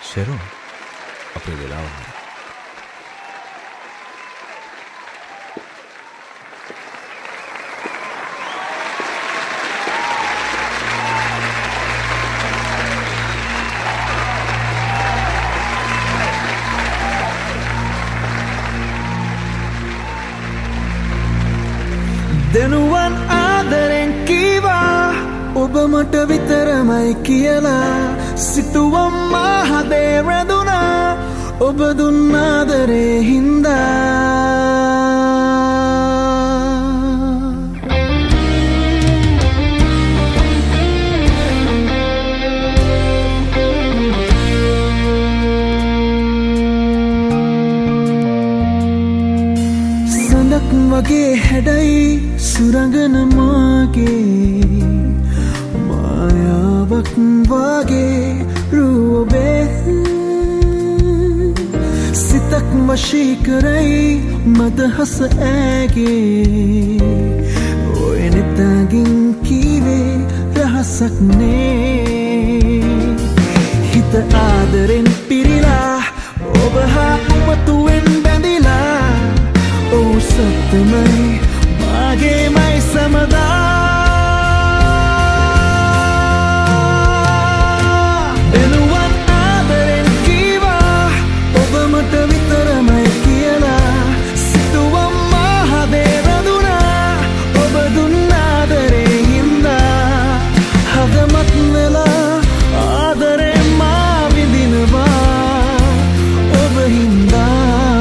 ෂෙරෝ අපේ වෙලාව හරි. දෙනුවන් ආදරෙන් කීවා ඔබ මට විතරමයි කියලා සිතුවම් මහදේ රැඳුනා ඔබ දුන්න ආදරේ හින්දා සඳක් වගේ හැඩයි සුරංගන මාගේ මායාවක් වගේ රූබේ සිතක් වශී කරයි මදහස ඇගේ ඔය නෙතගින් කීවේ රහසක් නේ හිත ආදරෙන් පිරිලා ඔබ හා උමතුවෙන් බැඳිලා ඔව් සත්‍යමයි මාගේමයි සමදා එනුවන් ආදරෙන් කීවා ඔබ මට විතරමයි කියලා සිතුවම් මහදේ රැඳුනා ඔබ දුන්න ආදරේ හින්දා හදමත් වෙලා ආදරේ මා විඳිනවා ඔබ හින්දා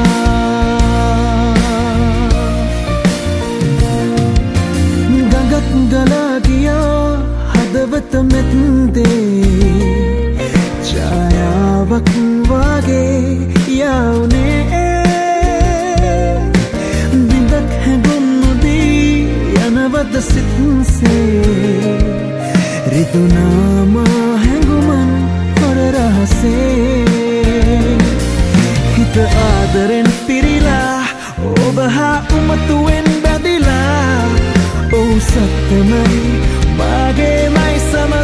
ගලා ගියා හදවත මෙතෙන්දී ඡායාවක් වගේ යවුනේ බින්දක් හැඟුම්දී යනවද සිත්සේ රිදුනාම හැඟුමන් හොර රහසේ හිත ආදරෙන් පිරිලා ඔබ හා උමතුවෙන් බැඳිලා ඔව් සත්‍යමයි මාගේමයි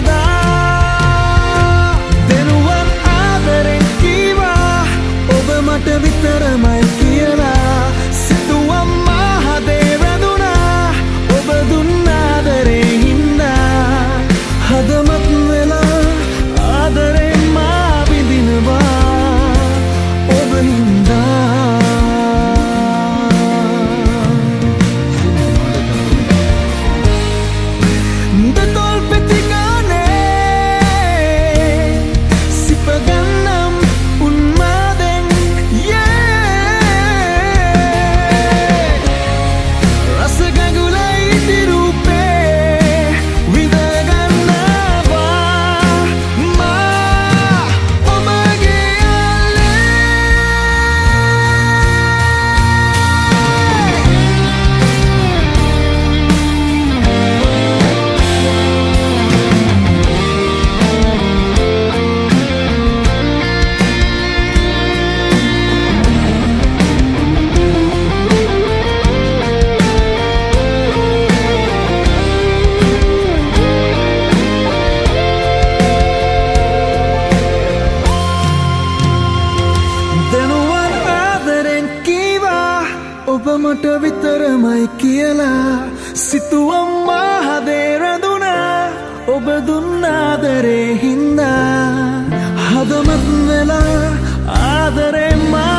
සමදා දෙනුවන් ආදරෙන් කීවා ඔබ මට විතරමයි කියලා සිතුවම් මහදේ රැඳුනා ඔබ දුන්න ආදරේ හින්දා හදමත් වෙලා ආදරේ මා විඳිනවා ඔබ හින්දා ඔබ මට විතරමයි කියලා සිතුවම් මහදේ රැඳුනා ඔබ දුන්න ආදරේ හින්දා හදමත් වෙලා ආදරේ මා